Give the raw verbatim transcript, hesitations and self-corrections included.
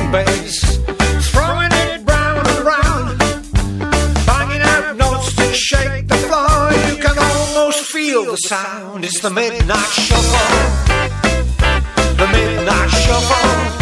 bass, throwing it round and round, banging out notes to shake the floor. You can almost feel the sound. It's the midnight shuffle, the midnight shuffle.